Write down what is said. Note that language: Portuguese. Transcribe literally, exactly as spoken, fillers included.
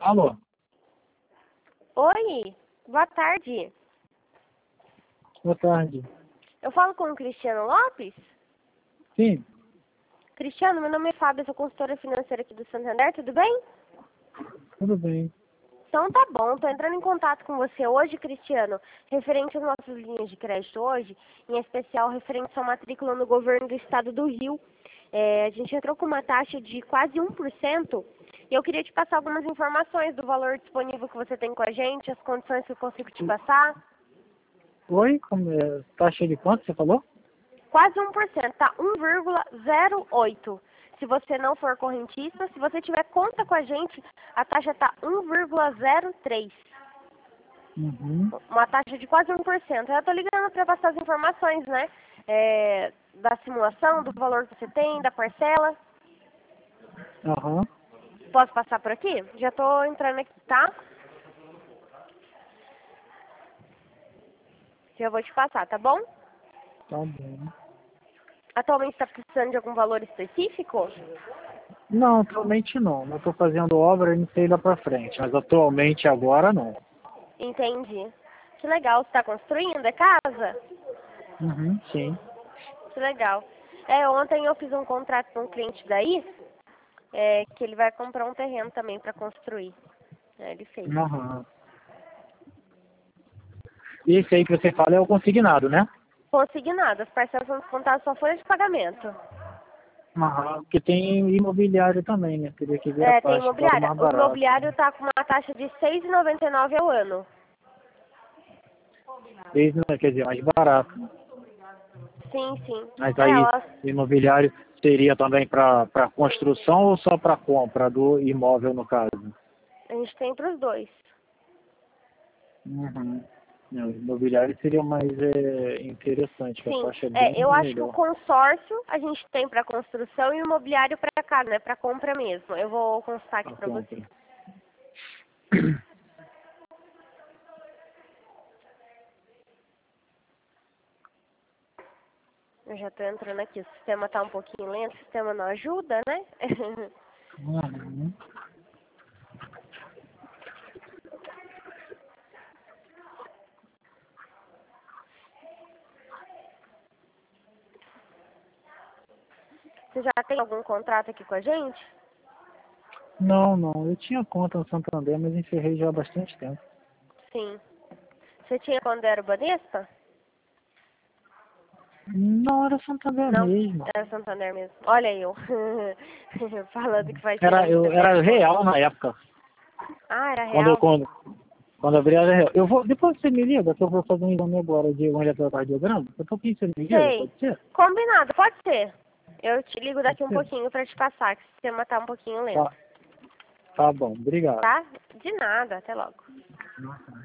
Alô? Oi, boa tarde. Boa tarde. Eu falo com o Cristiano Lopes? Sim, Cristiano, meu nome é Fábio, eu sou consultora financeira aqui do Santander, tudo bem? tudo bem. Então tá bom, tô entrando em contato com você hoje, Cristiano, referente às nossas linhas de crédito hoje, em especial referente à sua matrícula no governo do estado do Rio. É, a gente entrou com uma taxa de quase um por cento e eu queria te passar algumas informações do valor disponível que você tem com a gente, as condições que eu consigo te passar. Oi, como é? Taxa de quanto você falou? Quase um por cento, tá? um vírgula zero oito. Se você não for correntista, se você tiver conta com a gente, a taxa tá um vírgula zero três. Uhum. Uma taxa de quase um por cento. Eu tô ligando para passar as informações, né? É, da simulação, do valor que você tem, da parcela. Aham. Posso passar por aqui? Já tô entrando aqui, tá? Já vou te passar, tá bom? Tá bom. Atualmente está precisando de algum valor específico? Não, atualmente não. Não estou fazendo obra e não sei lá pra frente. Mas atualmente agora não. Entendi. Que legal, você está construindo, é casa? Uhum, sim. Que legal. É, ontem eu fiz um contrato com um cliente daí, é, que ele vai comprar um terreno também para construir. É, ele fez. Aham. E esse aí que você fala é o consignado, né? Consignado, as parcelas são descontadas só folha de pagamento. Aham. Porque tem imobiliário também, né? Teria que ver a É, tem taxa, qual é o imobiliária. mais O barato. imobiliário está com uma taxa de seis reais e noventa e nove centavos ao ano. Eles não, quer dizer, mais barato. Sim, sim. Mas É, aí, elas, o imobiliário seria também para construção ou só para compra do imóvel, no caso? a gente tem para os dois. Uhum. Não, o imobiliário seria mais é, interessante, que a Sim, taxa é é, bem eu acho que o melhor. consórcio a gente tem para construção e o imobiliário para casa, né? Para compra mesmo. Eu vou constar aqui A para você. compra. Eu já estou entrando aqui. O sistema está um pouquinho lento, o sistema não ajuda, né? Uhum. Você já tem algum contrato aqui com a gente? Não, não. Eu tinha conta no Santander, mas encerrei já há bastante tempo. Sim. Você tinha quando era o Banespa? Não, era Santander Não, mesmo. era Santander mesmo. Olha eu. Falando que faz Era, gerente eu, da era Teleton. real na época. Ah, era Quando eu, real? quando, quando abri era real. Eu vou, depois você me liga, que eu vou fazer um exame agora de onde é que eu estava diagrama. Eu tô aqui, você me liga, Sei. pode ser? Combinado, pode ser. Eu te ligo Pode daqui um ser? pouquinho pra te passar, que o sistema tá um pouquinho lento. Tá, tá bom, obrigado. Tá? De nada, até logo. Nossa.